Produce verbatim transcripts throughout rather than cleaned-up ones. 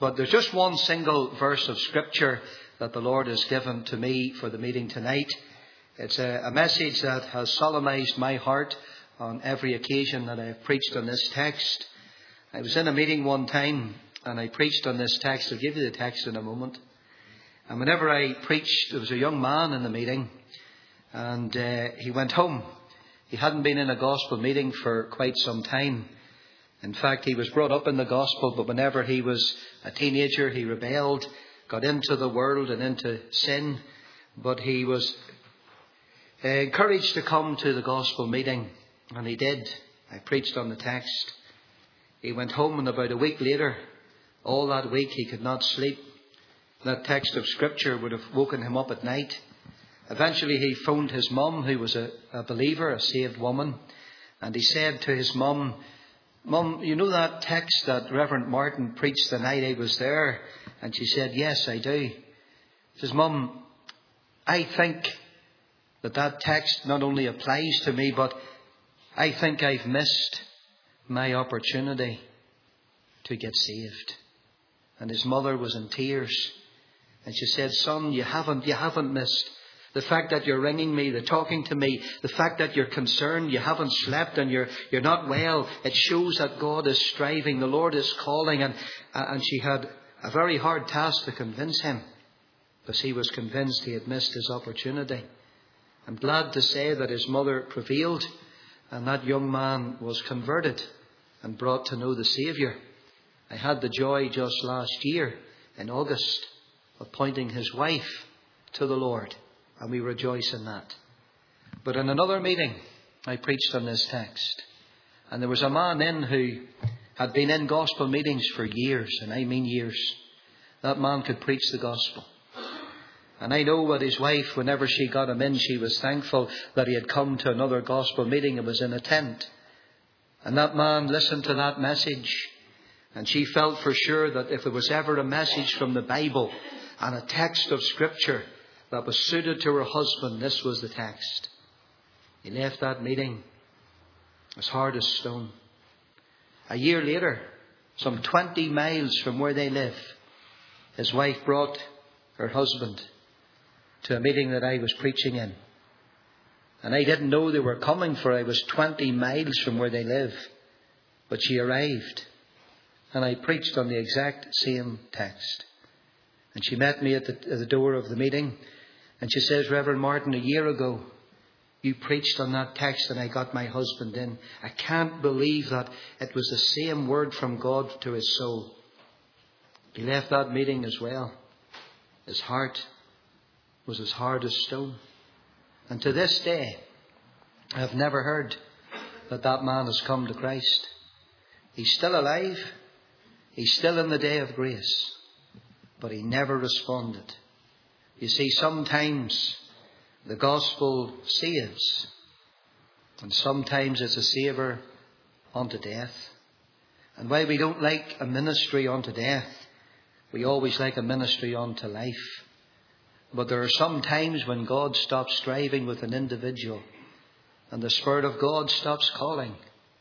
But there's just one single verse of Scripture that the Lord has given to me for the meeting tonight. It's a, a message that has solemnized my heart on every occasion that I've preached on this text. I was in a meeting one time and I preached on this text. I'll give you the text in a moment. And whenever I preached, there was a young man in the meeting, and uh, he went home. He hadn't been in a gospel meeting for quite some time. In fact, he was brought up in the gospel, but whenever he was a teenager, he rebelled, got into the world and into sin. But he was uh, encouraged to come to the gospel meeting, and he did. I preached on the text. He went home, and about a week later, all that week he could not sleep. That text of Scripture would have woken him up at night. Eventually he phoned his mum, who was a, a believer, a saved woman. And he said to his mum, "Mum, you know that text that Reverend Martin preached the night I was there?" And she said, "Yes, I do." He says, "Mum, I think that that text not only applies to me, but I think I've missed my opportunity to get saved." And his mother was in tears. And she said, "Son, you haven't, you haven't missed. The fact that you're ringing me, the talking to me, the fact that you're concerned, you haven't slept and you're you're not well, it shows that God is striving, the Lord is calling." And, and she had a very hard task to convince him, because he was convinced he had missed his opportunity. I'm glad to say that his mother prevailed, and that young man was converted and brought to know the Saviour. I had the joy just last year in August of pointing his wife to the Lord, and we rejoice in that. But in another meeting, I preached on this text, and there was a man in who had been in gospel meetings for years, and I mean years. That man could preach the gospel. And I know that his wife, whenever she got him in, she was thankful that he had come to another gospel meeting and was in a tent. And that man listened to that message, and she felt for sure that if there was ever a message from the Bible and a text of Scripture that was suited to her husband, this was the text. He left that meeting as hard as stone. A year later, some twenty miles from where they live, his wife brought her husband to a meeting that I was preaching in. And I didn't know they were coming, for I was twenty miles from where they live. But she arrived, and I preached on the exact same text. And she met me at the, at the door of the meeting, and she says, "Reverend Martin, a year ago, you preached on that text and I got my husband in. I can't believe that it was the same word from God to his soul." He left that meeting as well. His heart was as hard as stone. And to this day, I have never heard that that man has come to Christ. He's still alive. He's still in the day of grace. But he never responded. You see, sometimes the gospel saves, and sometimes it's a savour unto death. And while we don't like a ministry unto death, we always like a ministry unto life. But there are some times when God stops striving with an individual, and the Spirit of God stops calling,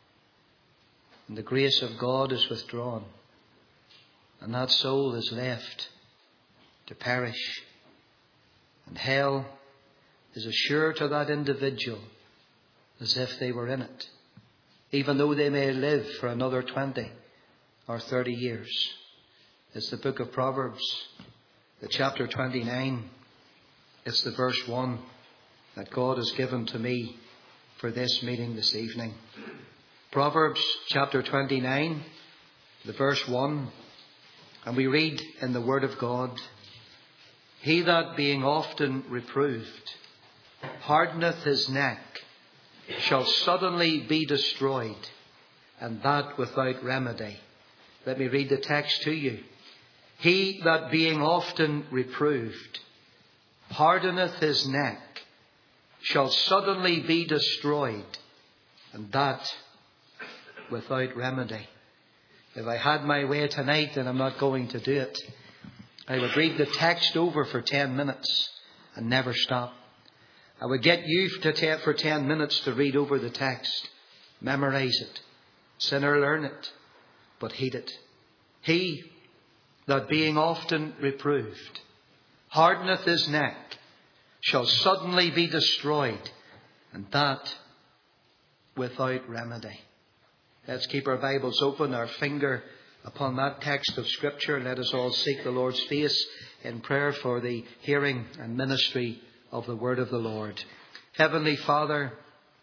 and the grace of God is withdrawn, and that soul is left to perish. And hell is as sure to that individual as if they were in it, even though they may live for another twenty or thirty years. It's the book of Proverbs, the chapter twenty-nine. It's the verse one that God has given to me for this meeting this evening. Proverbs chapter twenty-nine, the verse one. And we read in the Word of God, "He that being often reproved hardeneth his neck shall suddenly be destroyed, and that without remedy." Let me read the text to you. "He that being often reproved hardeneth his neck shall suddenly be destroyed, and that without remedy." If I had my way tonight, and I'm not going to do it, I would read the text over for ten minutes and never stop. I would get you to ten, for ten minutes to read over the text, memorize it, sinner learn it, but heed it. He that being often reproved, hardeneth his neck, shall suddenly be destroyed, and that without remedy. Let's keep our Bibles open, our finger upon that text of Scripture. Let us all seek the Lord's face in prayer for the hearing and ministry of the word of the Lord. Heavenly Father,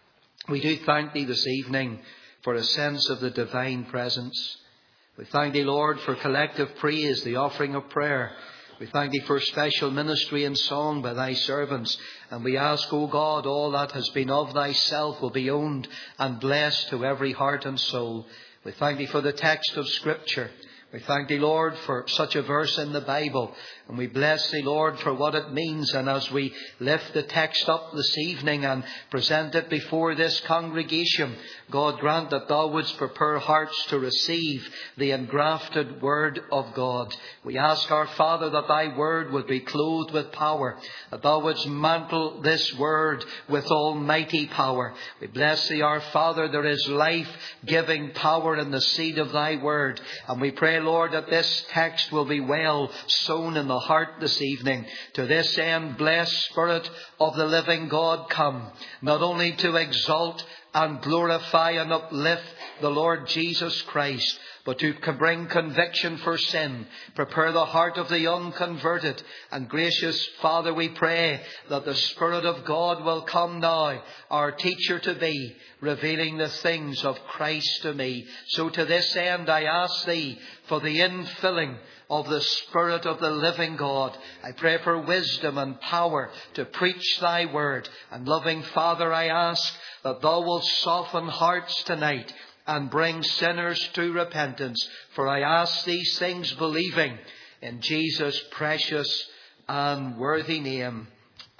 we do thank Thee this evening for a sense of the divine presence. We thank Thee, Lord, for collective praise, the offering of prayer. We thank Thee for special ministry and song by Thy servants. And we ask, O God, all that has been of Thyself will be owned and blessed to every heart and soul. We thank Thee for the text of Scripture. We thank Thee, Lord, for such a verse in the Bible. And we bless Thee, Lord, for what it means. And as we lift the text up this evening and present it before this congregation, God, grant that Thou wouldst prepare hearts to receive the engrafted word of God. We ask, our Father, that Thy word would be clothed with power, that Thou wouldst mantle this word with almighty power. We bless Thee, our Father, there is life-giving power in the seed of Thy word. And we pray, Lord, that this text will be well sown in the heart this evening. To this end, blessed Spirit of the living God, come, not only to exalt and glorify and uplift the Lord Jesus Christ, but to bring conviction for sin, prepare the heart of the unconverted. And gracious Father, we pray that the Spirit of God will come now, our teacher to be, revealing the things of Christ to me. So to this end I ask Thee for the infilling of the Spirit of the living God. I pray for wisdom and power to preach Thy word. And loving Father, I ask that Thou wilt soften hearts tonight and bring sinners to repentance. For I ask these things believing in Jesus' precious and worthy name.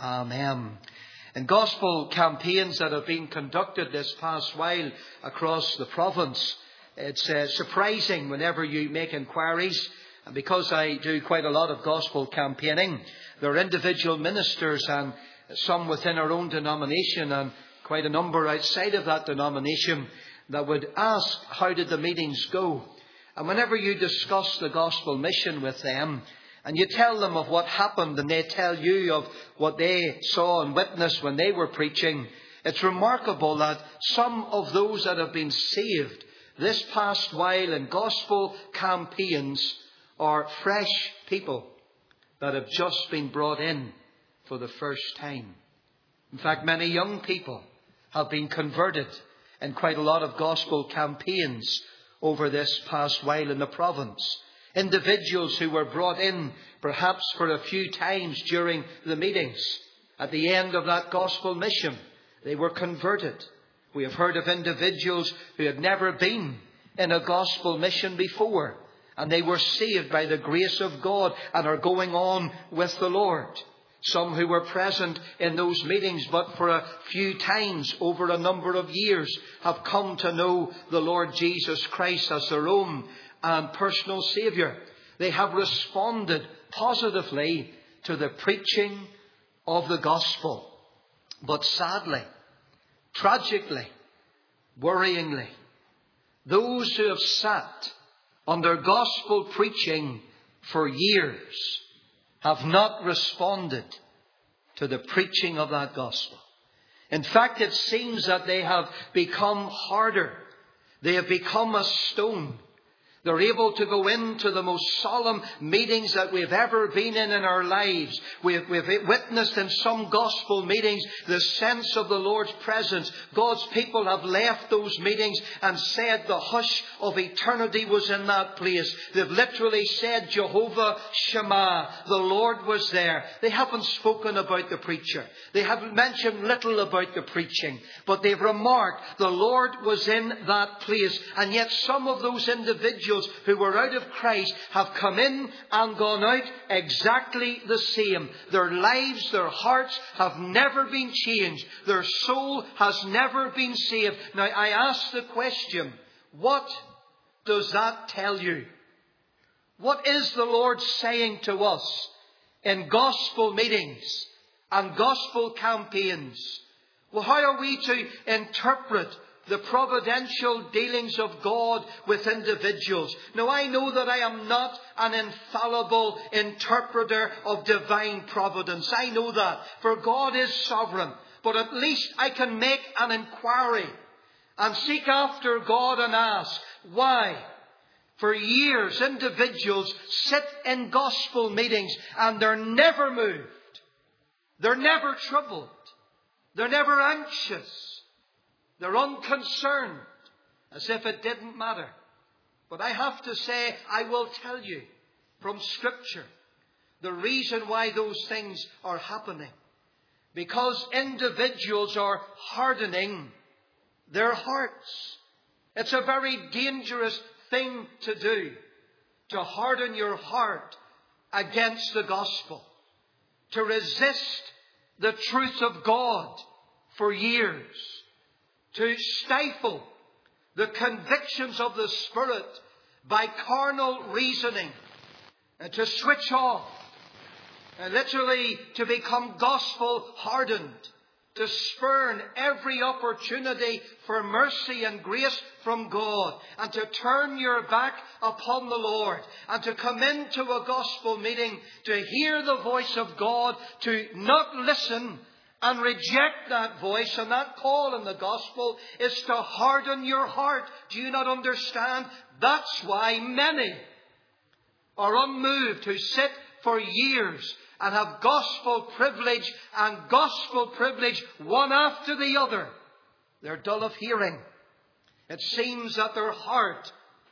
Amen. In gospel campaigns that have been conducted this past while across the province, it's uh, surprising whenever you make inquiries. And because I do quite a lot of gospel campaigning, there are individual ministers and some within our own denomination and quite a number outside of that denomination that would ask, how did the meetings go? And whenever you discuss the gospel mission with them, and you tell them of what happened, and they tell you of what they saw and witnessed when they were preaching, it's remarkable that some of those that have been saved this past while in gospel campaigns are fresh people that have just been brought in for the first time. In fact, many young people have been converted in quite a lot of gospel campaigns over this past while in the province. Individuals who were brought in perhaps for a few times during the meetings. At the end of that gospel mission, they were converted. We have heard of individuals who had never been in a gospel mission before, and they were saved by the grace of God and are going on with the Lord. Some who were present in those meetings but for a few times over a number of years have come to know the Lord Jesus Christ as their own and personal Saviour. They have responded positively to the preaching of the gospel. But sadly, tragically, worryingly, those who have sat under gospel preaching for years have not responded to the preaching of that gospel. In fact, it seems that they have become harder. They have become a stone. They're able to go into the most solemn meetings that we've ever been in in our lives. We've, we've witnessed in some gospel meetings the sense of the Lord's presence. God's people have left those meetings and said the hush of eternity was in that place. They've literally said Jehovah Shammah. The Lord was there. They haven't spoken about the preacher. They have mentioned little about the preaching. But they've remarked the Lord was in that place. And yet some of those individuals who were out of Christ have come in and gone out exactly the same. Their lives, their hearts have never been changed. Their soul has never been saved. Now I ask the question, what does that tell you? What is the Lord saying to us in gospel meetings and gospel campaigns? Well, how are we to interpret the providential dealings of God with individuals. Now, I know that I am not an infallible interpreter of divine providence. I know that, for God is sovereign. But at least I can make an inquiry and seek after God and ask, why? For years, individuals sit in gospel meetings and they're never moved. They're never troubled. They're never anxious. They're unconcerned, as if it didn't matter. But I have to say, I will tell you from Scripture the reason why those things are happening. Because individuals are hardening their hearts. It's a very dangerous thing to do, to harden your heart against the gospel, to resist the truth of God for years, to stifle the convictions of the Spirit by carnal reasoning, and to switch off, and literally to become gospel hardened, to spurn every opportunity for mercy and grace from God, and to turn your back upon the Lord, and to come into a gospel meeting to hear the voice of God, to not listen and reject that voice and that call in the gospel, is to harden your heart. Do you not understand? That's why many are unmoved who sit for years and have gospel privilege and gospel privilege one after the other. They're dull of hearing. It seems that their heart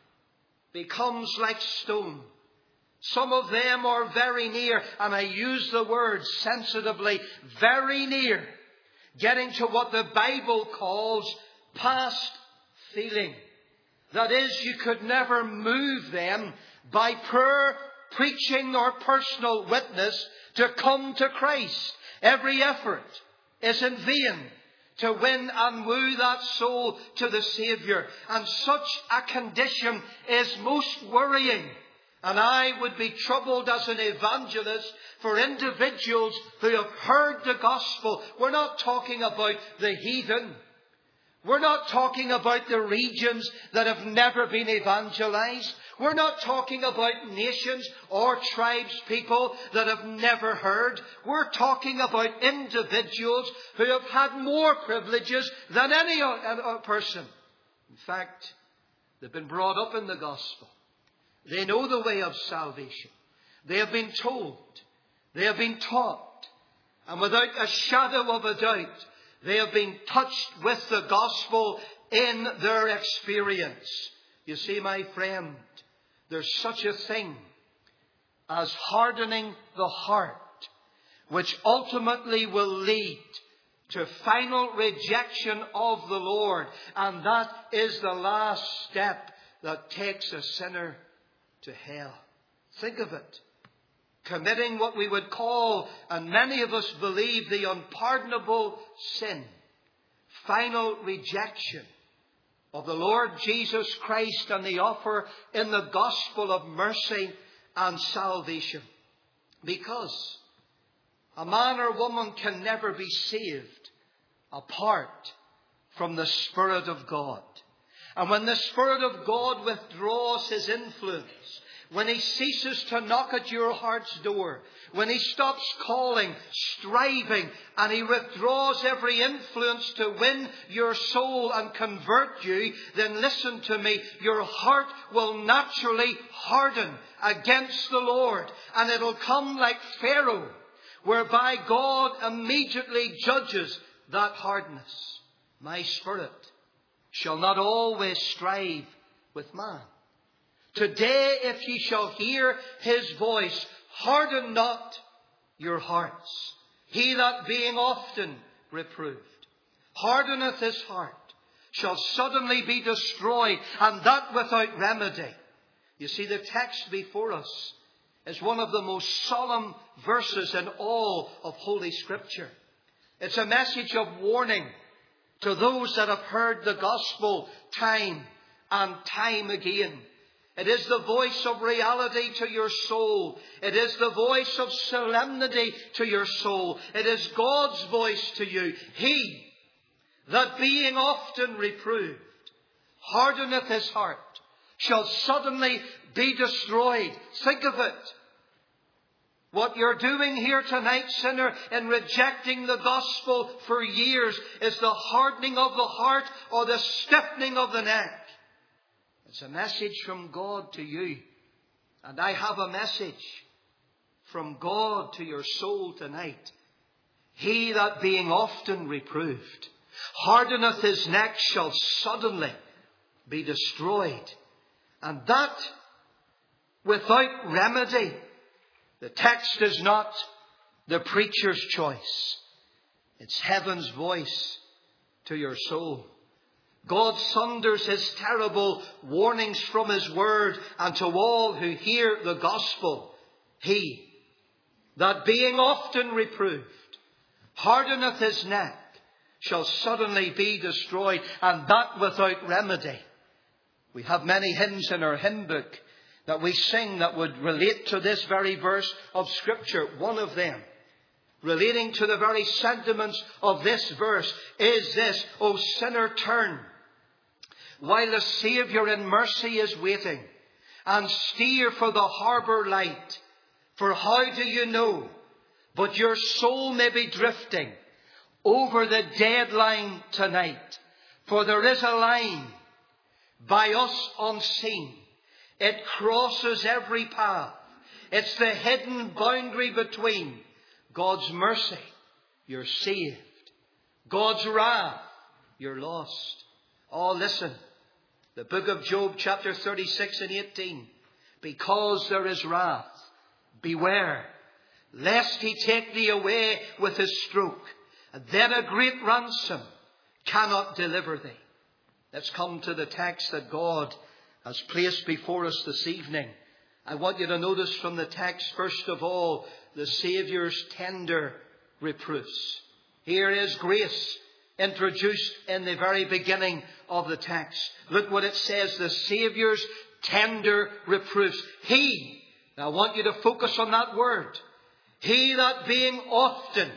becomes like stone. Some of them are very near, and I use the word sensitively, very near, getting to what the Bible calls past feeling. That is, you could never move them by prayer, preaching or personal witness to come to Christ. Every effort is in vain to win and woo that soul to the Saviour. And such a condition is most worrying. And I would be troubled as an evangelist for individuals who have heard the gospel. We're not talking about the heathen. We're not talking about the regions that have never been evangelized. We're not talking about nations or tribes people that have never heard. We're talking about individuals who have had more privileges than any other person. In fact, they've been brought up in the gospel. They know the way of salvation. They have been told. They have been taught. And without a shadow of a doubt, they have been touched with the gospel in their experience. You see, my friend, there's such a thing as hardening the heart, which ultimately will lead to final rejection of the Lord. And that is the last step that takes a sinner to hell. Think of it. Committing what we would call, and many of us believe, the unpardonable sin. Final rejection of the Lord Jesus Christ and the offer in the gospel of mercy and salvation. Because a man or woman can never be saved apart from the Spirit of God. And when the Spirit of God withdraws His influence, when He ceases to knock at your heart's door, when He stops calling, striving, and He withdraws every influence to win your soul and convert you, then listen to me, your heart will naturally harden against the Lord. And it'll come like Pharaoh, whereby God immediately judges that hardness. My spirit shall not always strive with man. Today, if ye shall hear His voice, harden not your hearts. He that being often reproved hardeneth his heart shall suddenly be destroyed, and that without remedy. You see, the text before us is one of the most solemn verses in all of Holy Scripture. It's a message of warning to those that have heard the gospel time and time again. It is the voice of reality to your soul. It is the voice of solemnity to your soul. It is God's voice to you. He that being often reproved, hardeneth his heart, shall suddenly be destroyed. Think of it. What you're doing here tonight, sinner, in rejecting the gospel for years is the hardening of the heart or the stiffening of the neck. It's a message from God to you. And I have a message from God to your soul tonight. He that being often reproved, hardeneth his neck, shall suddenly be destroyed. And that without remedy. The text is not the preacher's choice. It's heaven's voice to your soul. God thunders his terrible warnings from his word, and to all who hear the gospel, he that being often reproved, hardeneth his neck, shall suddenly be destroyed, and that without remedy. We have many hymns in our hymn book that we sing that would relate to this very verse of Scripture. One of them, relating to the very sentiments of this verse, is this: O sinner, turn, while the Saviour in mercy is waiting, and steer for the harbour light. For how do you know but your soul may be drifting over the dead line tonight? For there is a line by us unseen. It crosses every path. It's the hidden boundary between God's mercy, you're saved, God's wrath, you're lost. Oh, listen. The book of Job, chapter thirty-six and eighteen. Because there is wrath, beware, lest he take thee away with his stroke, and then a great ransom cannot deliver thee. Let's come to the text that God has placed before us this evening. I want you to notice from the text, first of all, the Saviour's tender reproofs. Here is grace introduced in the very beginning of the text. Look what it says, the Saviour's tender reproofs. He, now I want you to focus on that word. He that being often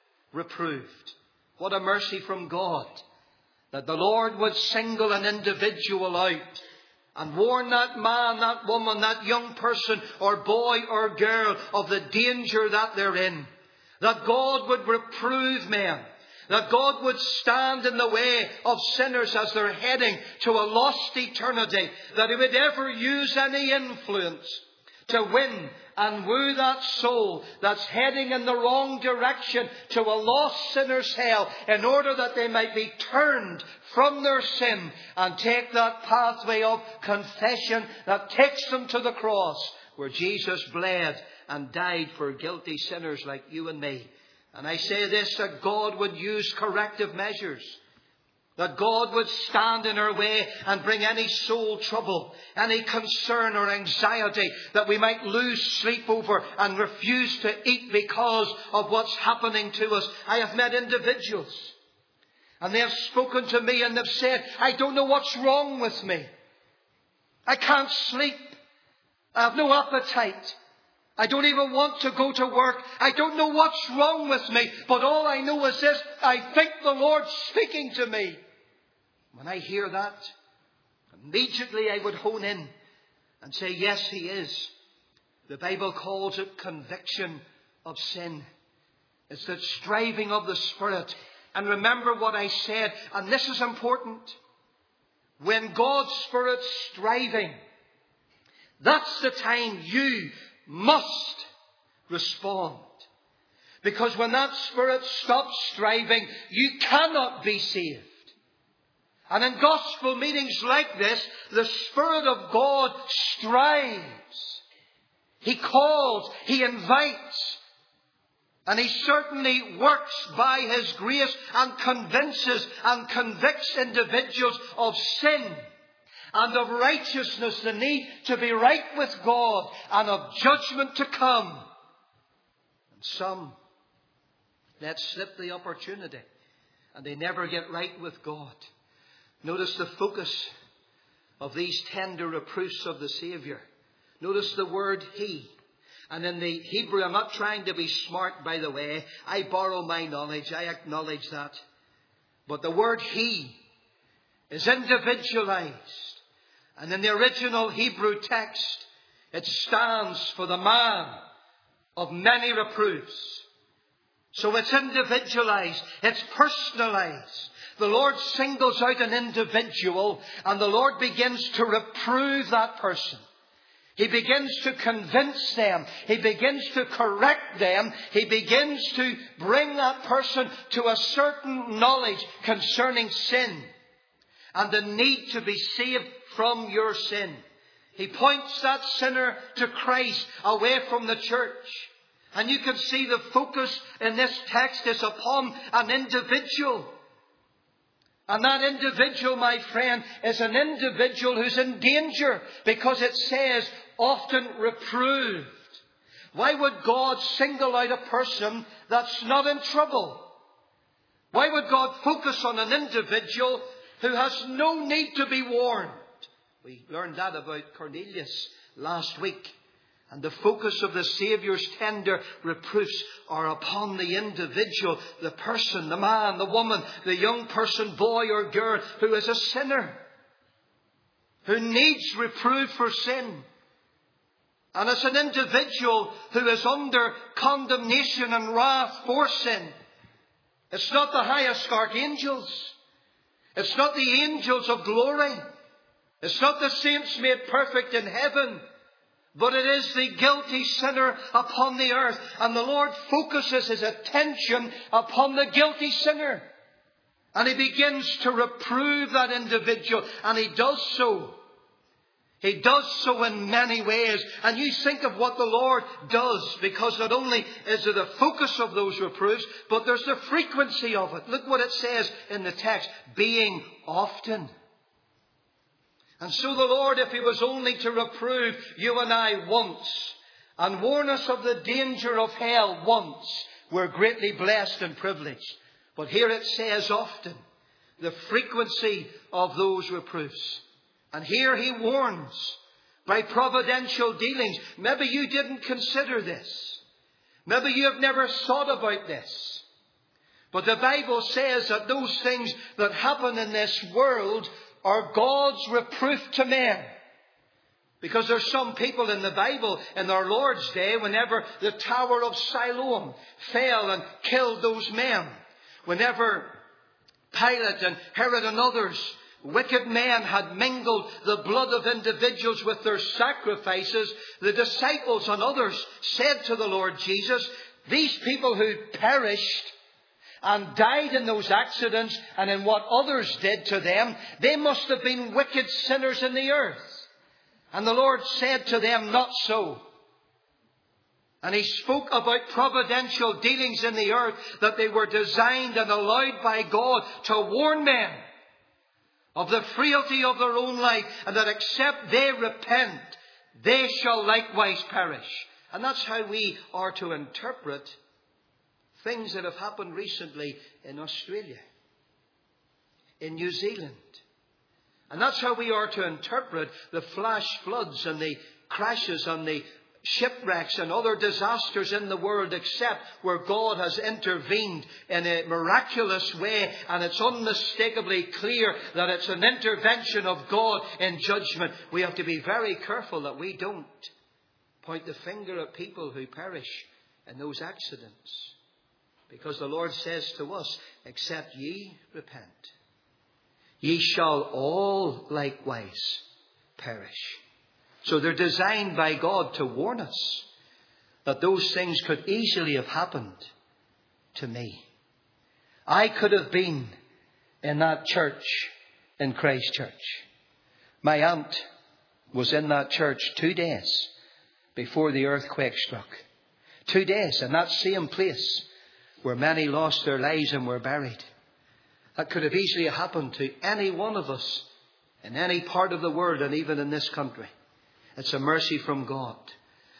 reproved. What a mercy from God, that the Lord would single an individual out and warn that man, that woman, that young person or boy or girl of the danger that they're in. That God would reprove men. That God would stand in the way of sinners as they're heading to a lost eternity. That He would ever use any influence to win and woo that soul that's heading in the wrong direction to a lost sinner's hell, in order that they might be turned from their sin and take that pathway of confession that takes them to the cross, where Jesus bled and died for guilty sinners like you and me. And I say this, that God would use corrective measures. That God would stand in our way and bring any soul trouble, any concern or anxiety that we might lose sleep over and refuse to eat because of what's happening to us. I have met individuals and they have spoken to me and they've said, I don't know what's wrong with me. I can't sleep. I have no appetite. I don't even want to go to work. I don't know what's wrong with me. But all I know is this, I think the Lord's speaking to me. When I hear that, immediately I would hone in and say, yes, He is. The Bible calls it conviction of sin. It's that striving of the Spirit. And remember what I said, and this is important. When God's Spirit's striving, that's the time you must respond. Because when that Spirit stops striving, you cannot be saved. And in gospel meetings like this, the Spirit of God strives. He calls, He invites. And He certainly works by His grace and convinces and convicts individuals of sin and of righteousness, the need to be right with God, and of judgment to come. And some let slip the opportunity and they never get right with God. Notice the focus of these tender reproofs of the Saviour. Notice the word He. And in the Hebrew, I'm not trying to be smart, by the way. I borrow my knowledge. I acknowledge that. But the word he is individualized. And in the original Hebrew text, it stands for the man of many reproofs. So it's individualized. It's personalized. The Lord singles out an individual and the Lord begins to reprove that person. He begins to convince them. He begins to correct them. He begins to bring that person to a certain knowledge concerning sin and the need to be saved from your sin. He points that sinner to Christ away from the church. And you can see the focus in this text is upon an individual. And that individual, my friend, is an individual who's in danger because it says often reproved. Why would God single out a person that's not in trouble? Why would God focus on an individual who has no need to be warned? We learned that about Cornelius last week. And the focus of the Saviour's tender reproofs are upon the individual, the person, the man, the woman, the young person, boy or girl, who is a sinner, who needs reproof for sin. And it's an individual who is under condemnation and wrath for sin. It's not the highest archangels. It's not the angels of glory. It's not the saints made perfect in heaven. But it is the guilty sinner upon the earth. And the Lord focuses His attention upon the guilty sinner. And He begins to reprove that individual. And He does so. He does so in many ways. And you think of what the Lord does. Because not only is there the focus of those reproofs, but there's the frequency of it. Look what it says in the text. Being often. And so the Lord, if He was only to reprove you and I once, and warn us of the danger of hell once, we're greatly blessed and privileged. But here it says often, the frequency of those reproofs. And here He warns by providential dealings. Maybe you didn't consider this. Maybe you have never thought about this. But the Bible says that those things that happen in this world are God's reproof to men. Because there's some people in the Bible in our Lord's day, whenever the Tower of Siloam fell and killed those men, whenever Pilate and Herod and others, wicked men, had mingled the blood of individuals with their sacrifices, the disciples and others said to the Lord Jesus, these people who perished and died in those accidents and in what others did to them, they must have been wicked sinners in the earth. And the Lord said to them, not so. And He spoke about providential dealings in the earth, that they were designed and allowed by God to warn men of the frailty of their own life, and that except they repent, they shall likewise perish. And that's how we are to interpret things that have happened recently in Australia, in New Zealand. And that's how we are to interpret the flash floods and the crashes and the shipwrecks and other disasters in the world, except where God has intervened in a miraculous way, and it's unmistakably clear that it's an intervention of God in judgment. We have to be very careful that we don't point the finger at people who perish in those accidents. Because the Lord says to us, except ye repent, ye shall all likewise perish. So they're designed by God to warn us that those things could easily have happened to me. I could have been in that church in Christchurch. My aunt was in that church two days before the earthquake struck. Two days in that same place where many lost their lives and were buried. That could have easily happened to any one of us in any part of the world and even in this country. It's a mercy from God.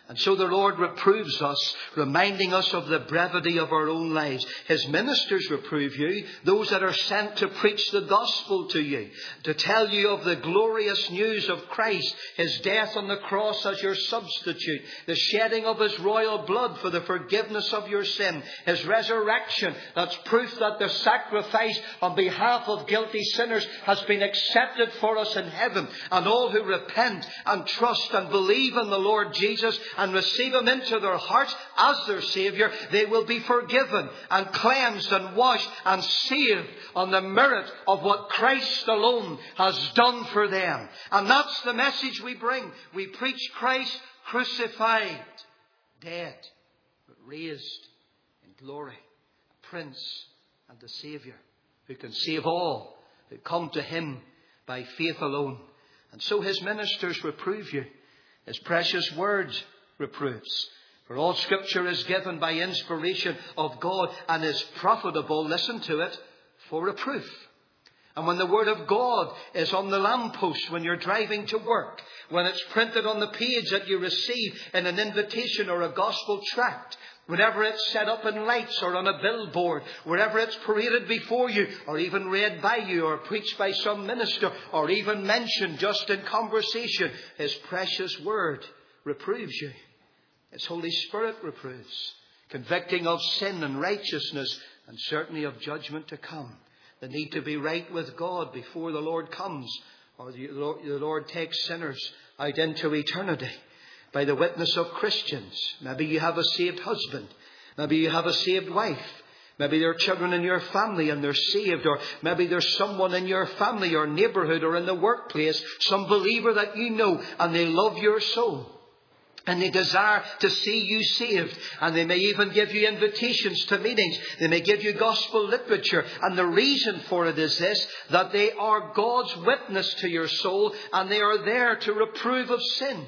And so the Lord reproves us, reminding us of the brevity of our own lives. His ministers reprove you, those that are sent to preach the gospel to you, to tell you of the glorious news of Christ, His death on the cross as your substitute, the shedding of His royal blood for the forgiveness of your sin, His resurrection, that's proof that the sacrifice on behalf of guilty sinners has been accepted for us in heaven. And all who repent and trust and believe in the Lord Jesus and receive Him into their hearts as their Saviour, they will be forgiven and cleansed and washed and saved on the merit of what Christ alone has done for them. And that's the message we bring. We preach Christ crucified, dead, but raised in glory, a Prince and a Saviour who can save all who come to Him by faith alone. And so His ministers reprove you. His precious word reproves. For all Scripture is given by inspiration of God and is profitable, listen to it, for reproof. And when the Word of God is on the lamppost when you're driving to work, when it's printed on the page that you receive in an invitation or a gospel tract, whenever it's set up in lights or on a billboard, wherever it's paraded before you, or even read by you, or preached by some minister, or even mentioned just in conversation, His precious word reproves you. His Holy Spirit reproves, convicting of sin and righteousness, and certainly of judgment to come. The need to be right with God before the Lord comes, or the Lord takes sinners out into eternity. By the witness of Christians. Maybe you have a saved husband. Maybe you have a saved wife. Maybe there are children in your family and they're saved. Or maybe there's someone in your family or neighbourhood or in the workplace, some believer that you know, and they love your soul. And they desire to see you saved. And they may even give you invitations to meetings. They may give you gospel literature. And the reason for it is this, that they are God's witness to your soul, and they are there to reprove of sin.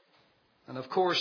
And of course,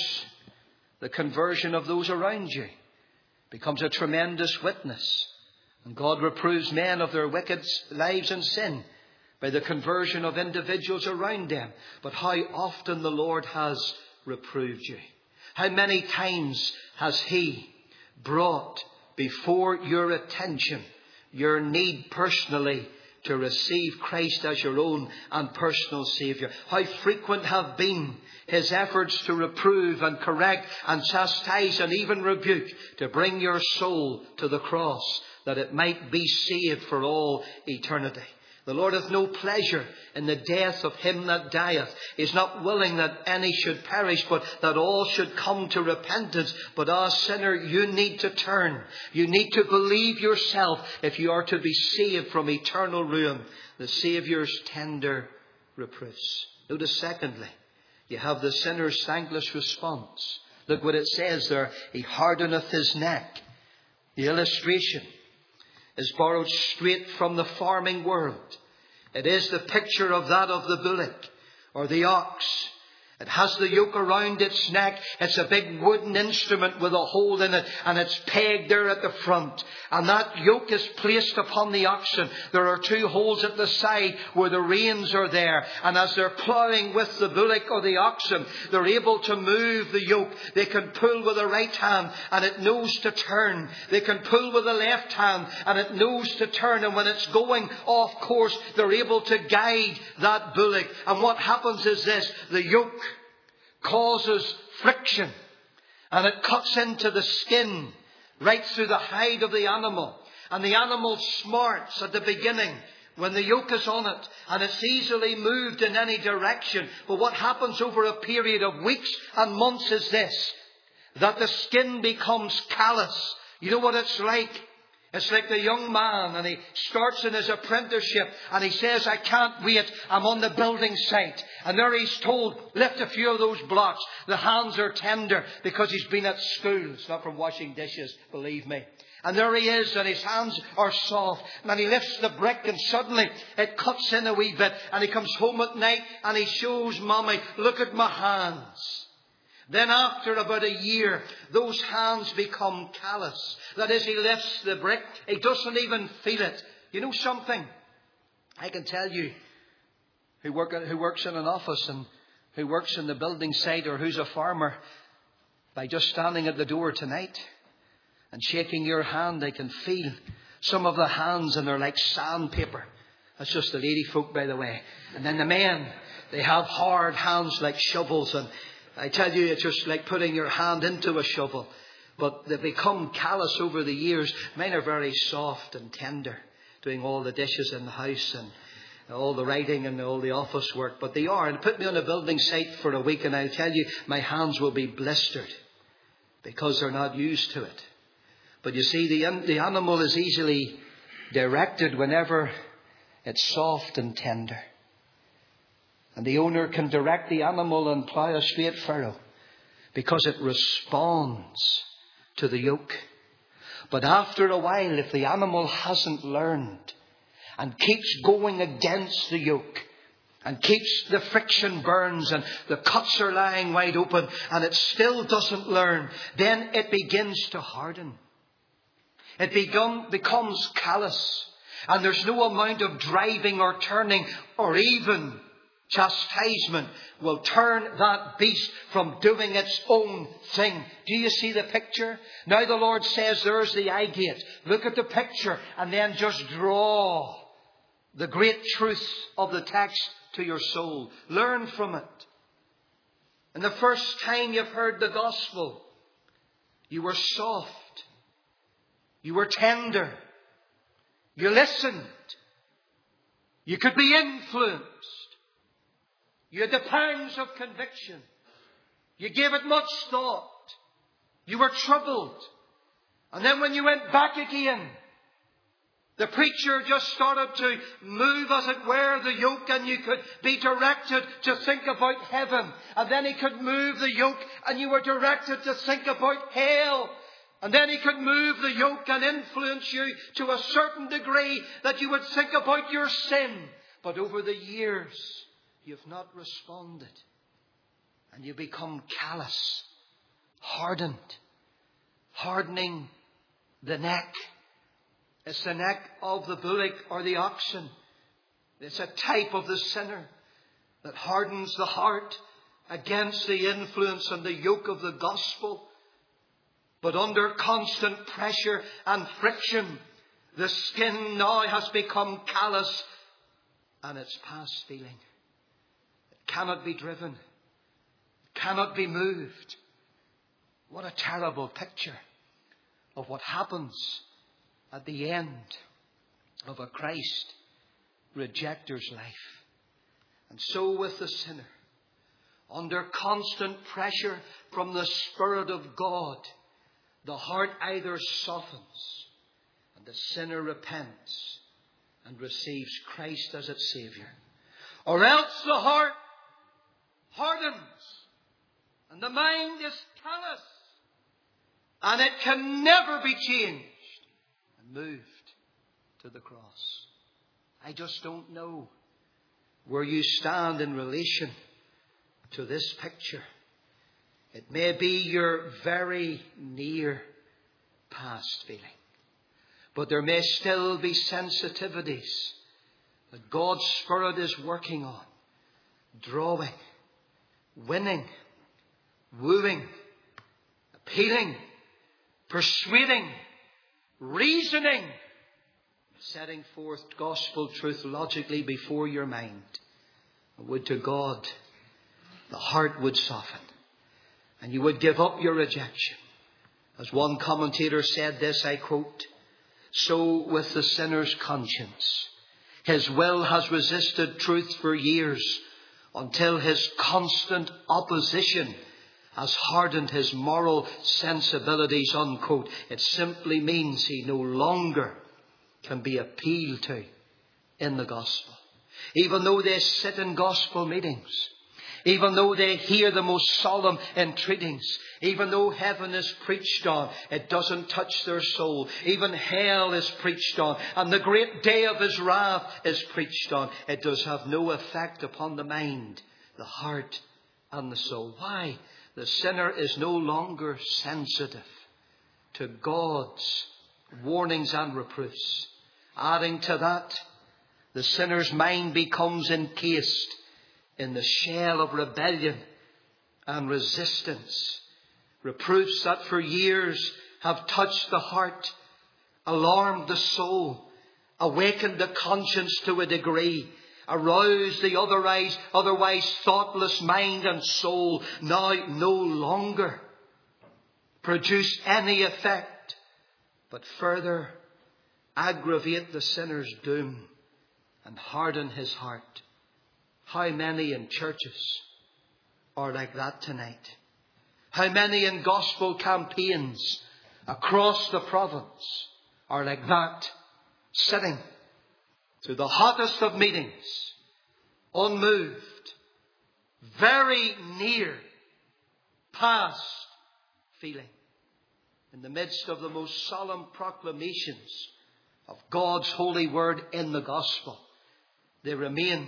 the conversion of those around you becomes a tremendous witness. And God reproves men of their wicked lives and sin by the conversion of individuals around them. But how often the Lord has reproved you. How many times has He brought before your attention your need personally to receive Christ as your own and personal Saviour? How frequent have been His efforts to reprove and correct and chastise and even rebuke, to bring your soul to the cross, that it might be saved for all eternity. The Lord hath no pleasure in the death of him that dieth. He is not willing that any should perish, but that all should come to repentance. But ah, sinner, you need to turn. You need to believe yourself if you are to be saved from eternal ruin. The Saviour's tender reproofs. Notice secondly, you have the sinner's thankless response. Look what it says there. He hardeneth his neck. The illustration is borrowed straight from the farming world. It is the picture of that of the bullock or the ox. It has the yoke around its neck. It's a big wooden instrument with a hole in it, and it's pegged there at the front. And that yoke is placed upon the oxen. There are two holes at the side where the reins are there. And as they're ploughing with the bullock or the oxen, they're able to move the yoke. They can pull with the right hand and it knows to turn. They can pull with the left hand and it knows to turn. And when it's going off course, they're able to guide that bullock. And what happens is this: the yoke causes friction, and it cuts into the skin right through the hide of the animal, and the animal smarts at the beginning when the yoke is on it, and it's easily moved in any direction. But what happens over a period of weeks and months is this, that the skin becomes callous. You know what it's like? It's like the young man, and he starts in his apprenticeship and he says, I can't wait, I'm on the building site. And there he's told, lift a few of those blocks. The hands are tender because he's been at school. It's not from washing dishes, believe me. And there he is, and his hands are soft. And he lifts the brick, and suddenly it cuts in a wee bit. And he comes home at night and he shows Mommy, look at my hands. Then after about a year, those hands become callous. That is, he lifts the brick, he doesn't even feel it. You know something? I can tell you, who, work, who works in an office and who works in the building site, or who's a farmer, By just standing at the door tonight and shaking your hand, I can feel some of the hands, and they're like sandpaper. That's just the lady folk, by the way. And then the men, they have hard hands like shovels. And I tell you, it's just like putting your hand into a shovel. But they become callous over the years. Mine are very soft and tender, doing all the dishes in the house and all the writing and all the office work. But they are. And put me on a building site for a week and I'll tell you, my hands will be blistered because they're not used to it. But you see, the, the animal is easily directed whenever it's soft and tender. And the owner can direct the animal and plough a straight furrow because it responds to the yoke. But after a while, if the animal hasn't learned and keeps going against the yoke and keeps the friction burns and the cuts are lying wide open and it still doesn't learn, then it begins to harden. It become, becomes callous. And there's no amount of driving or turning or even chastisement will turn that beast from doing its own thing. Do you see the picture? Now the Lord says, there's the eye gate. Look at the picture and then just draw the great truth of the text to your soul. Learn from it. And the first time you've heard the gospel, you were soft. You were tender. You listened. You could be influenced. You had the pangs of conviction. You gave it much thought. You were troubled. And then when you went back again, the preacher just started to move, as it were, the yoke, and you could be directed to think about heaven. And then he could move the yoke and you were directed to think about hell. And then he could move the yoke and influence you to a certain degree that you would think about your sin. But over the years, you've not responded. And you become callous, hardened, hardening the neck. It's the neck of the bullock or the oxen. It's a type of the sinner that hardens the heart against the influence and the yoke of the gospel. But under constant pressure and friction, the skin now has become callous and it's past feeling. It cannot be driven. It cannot be moved. What a terrible picture of what happens at the end of a Christ rejecter's life. And so with the sinner, under constant pressure from the Spirit of God, the heart either softens and the sinner repents and receives Christ as its Saviour, or else the heart hardens and the mind is callous and it can never be changed and moved to the cross. I just don't know where you stand in relation to this picture. It may be your very near past feeling. But there may still be sensitivities that God's Spirit is working on. Drawing, winning, wooing, appealing, persuading, reasoning, setting forth gospel truth logically before your mind. Would to God the heart would soften. And you would give up your rejection. As one commentator said this, I quote, "So with the sinner's conscience, his will has resisted truth for years until his constant opposition has hardened his moral sensibilities," unquote. It simply means he no longer can be appealed to in the gospel. Even though they sit in gospel meetings, even though they hear the most solemn entreatings, even though heaven is preached on, it doesn't touch their soul. Even hell is preached on, and the great day of his wrath is preached on. It does have no effect upon the mind, the heart, and the soul. Why? The sinner is no longer sensitive to God's warnings and reproofs. Adding to that, the sinner's mind becomes encased in the shell of rebellion and resistance, Reproofs that for years have touched the heart, alarmed the soul, awakened the conscience to a degree, aroused the otherwise, otherwise thoughtless mind and soul, now no longer produce any effect, but further aggravate the sinner's doom and harden his heart. How many in churches are like that tonight? How many in gospel campaigns across the province are like that, sitting through the hottest of meetings, unmoved, very near past feeling, in the midst of the most solemn proclamations of God's holy word in the gospel. They remain,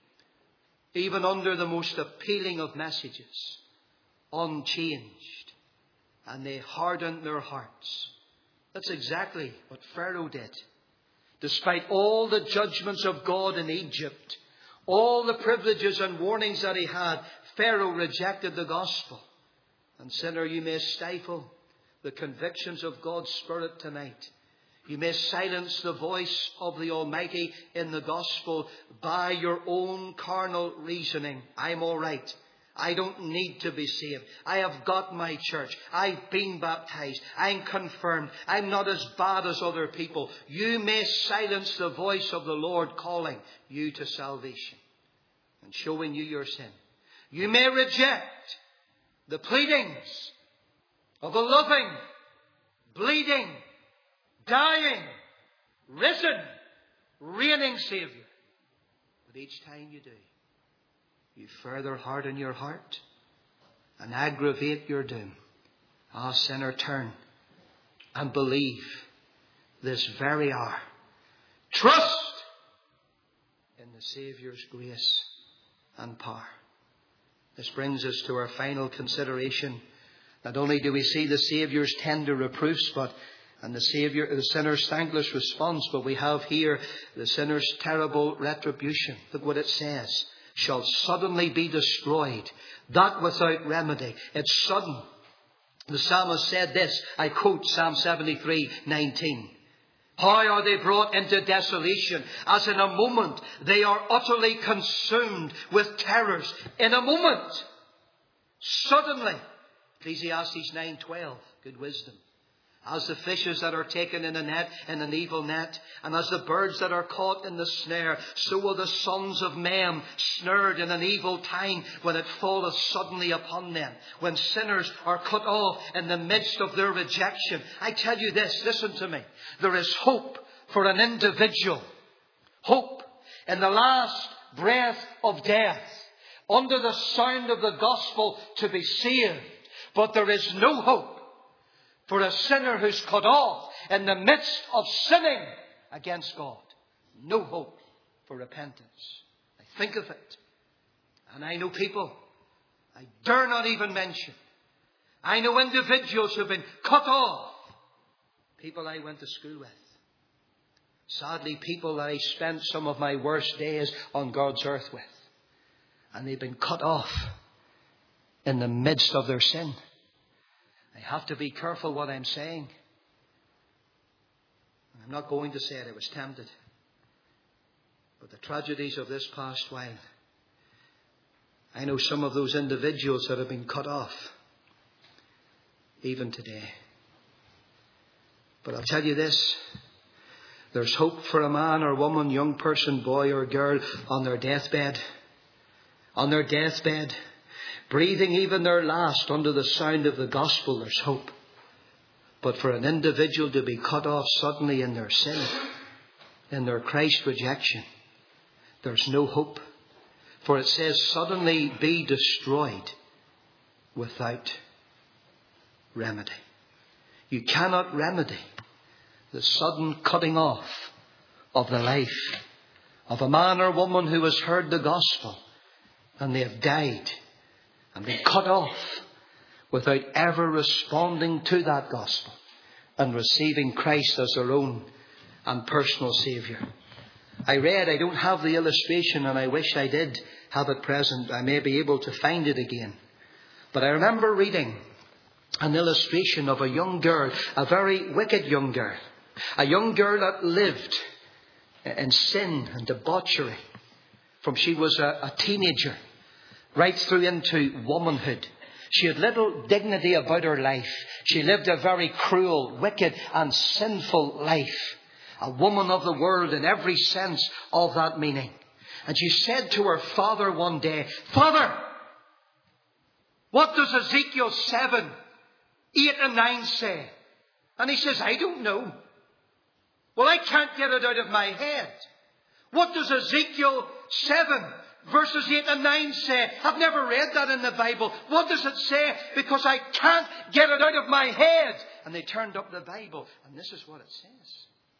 even under the most appealing of messages, unchanged, and they harden their hearts. That's exactly what Pharaoh did. Despite all the judgments of God in Egypt, all the privileges and warnings that he had, Pharaoh rejected the gospel. And sinner, you may stifle the convictions of God's Spirit tonight. You may silence the voice of the Almighty in the gospel by your own carnal reasoning. I'm all right. I don't need to be saved. I have got my church. I've been baptized. I'm confirmed. I'm not as bad as other people. You may silence the voice of the Lord calling you to salvation and showing you your sin. You may reject the pleadings of a loving, bleeding, dying, risen, reigning Saviour. But each time you do, you further harden your heart and aggravate your doom. Ah, sinner, turn and believe this very hour. Trust in the Saviour's grace and power. This brings us to our final consideration. Not only do we see the Saviour's tender reproofs, but and the Saviour, the sinner's thankless response, but we have here the sinner's terrible retribution. Look what it says. Shall suddenly be destroyed, that without remedy. It's sudden. The psalmist said this, I quote Psalm seventy-three nineteen. How are they brought into desolation? As in a moment they are utterly consumed with terrors. In a moment. Suddenly. Ecclesiastes nine twelve. Good wisdom. As the fishes that are taken in a net, in an evil net, and as the birds that are caught in the snare, so will the sons of men snared in an evil time when it falleth suddenly upon them. When sinners are cut off in the midst of their rejection. I tell you this, listen to me. There is hope for an individual. Hope in the last breath of death, under the sound of the gospel, to be saved. But there is no hope for a sinner who's cut off in the midst of sinning against God. No hope for repentance. I think of it. And I know people I dare not even mention. I know individuals who have been cut off. People I went to school with. Sadly, people that I spent some of my worst days on God's earth with. And they've been cut off in the midst of their sin. I have to be careful what I'm saying. I'm not going to say it. I was tempted. But the tragedies of this past while, I know some of those individuals that have been cut off, even today. But I'll tell you this. There's hope for a man or woman, young person, boy or girl, on their deathbed. On their deathbed. Breathing even their last under the sound of the gospel, there's hope. But for an individual to be cut off suddenly in their sin, in their Christ rejection, there's no hope. For it says, suddenly be destroyed without remedy. You cannot remedy the sudden cutting off of the life of a man or woman who has heard the gospel and they have died. And be cut off without ever responding to that gospel and receiving Christ as their own and personal Saviour. I read, I don't have the illustration and I wish I did have it present. I may be able to find it again. But I remember reading an illustration of a young girl, a very wicked young girl. A young girl that lived in sin and debauchery from she was a, a teenager right through into womanhood. She had little dignity about her life. She lived a very cruel, wicked and sinful life. A woman of the world in every sense of that meaning. And she said to her father one day, "Father, what does Ezekiel seven, eight and nine say?" And he says, "I don't know." "Well, I can't get it out of my head. What does Ezekiel seven verses eight and nine say? I've never read that in the Bible. What does it say? Because I can't get it out of my head." And they turned up the Bible, and this is what it says.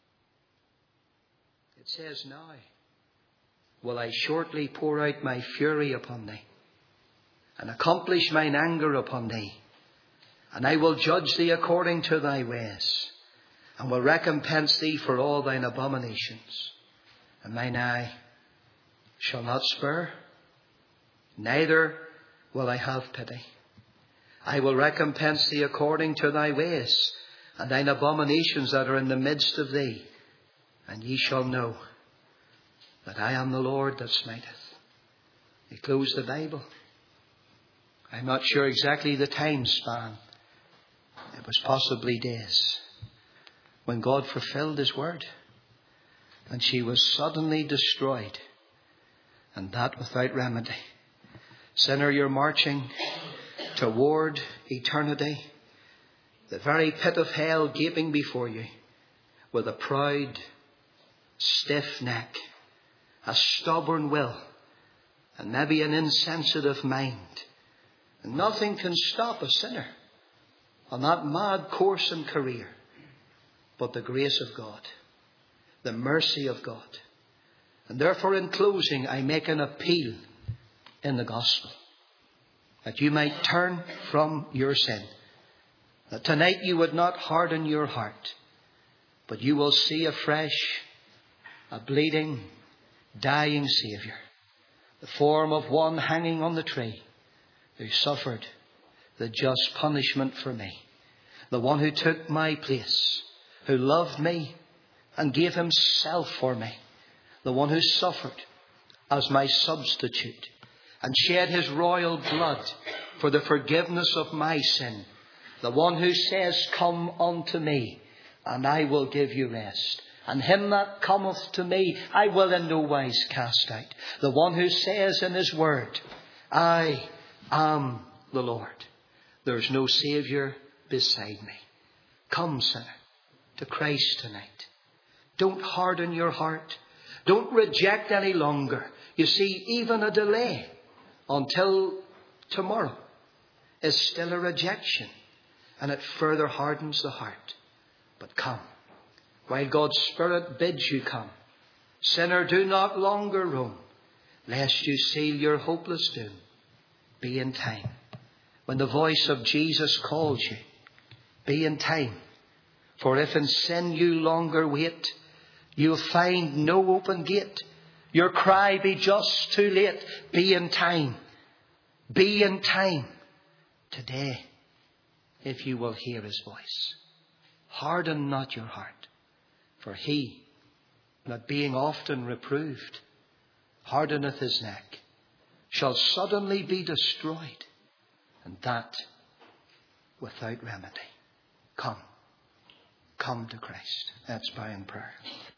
It says, "Now will I shortly pour out my fury upon thee, and accomplish mine anger upon thee. And I will judge thee according to thy ways, and will recompense thee for all thine abominations. And mine eye shall not spare, neither will I have pity. I will recompense thee according to thy ways, and thine abominations that are in the midst of thee. And ye shall know that I am the Lord that smiteth." He closed the Bible. I'm not sure exactly the time span. It was possibly days when God fulfilled His word. And she was suddenly destroyed. And that without remedy. Sinner, you're marching toward eternity. The very pit of hell gaping before you. With a proud, stiff neck. A stubborn will. And maybe an insensitive mind. And nothing can stop a sinner on that mad course and career but the grace of God, the mercy of God. And therefore, in closing, I make an appeal in the gospel that you might turn from your sin, that tonight you would not harden your heart, but you will see afresh a bleeding, dying Saviour, the form of one hanging on the tree, who suffered the just punishment for me. The one who took my place, who loved me and gave himself for me. The one who suffered as my substitute and shed his royal blood for the forgiveness of my sin. The one who says, "Come unto me, and I will give you rest. And him that cometh to me, I will in no wise cast out." The one who says in his word, "I am the Lord. There's no Saviour beside me." Come, sinner, to Christ tonight. Don't harden your heart. Don't reject any longer. You see, even a delay until tomorrow is still a rejection, and it further hardens the heart. But come, while God's Spirit bids you come. Sinner, do not longer roam, lest you seal your hopeless doom. Be in time. When the voice of Jesus calls you, be in time. For if in sin you longer wait, you'll find no open gate. Your cry be just too late. Be in time. Be in time today, if you will hear his voice. Harden not your heart, for he, that being often reproved, hardeneth his neck, shall suddenly be destroyed, and that without remedy. Come, come to Christ. Let's bow in prayer.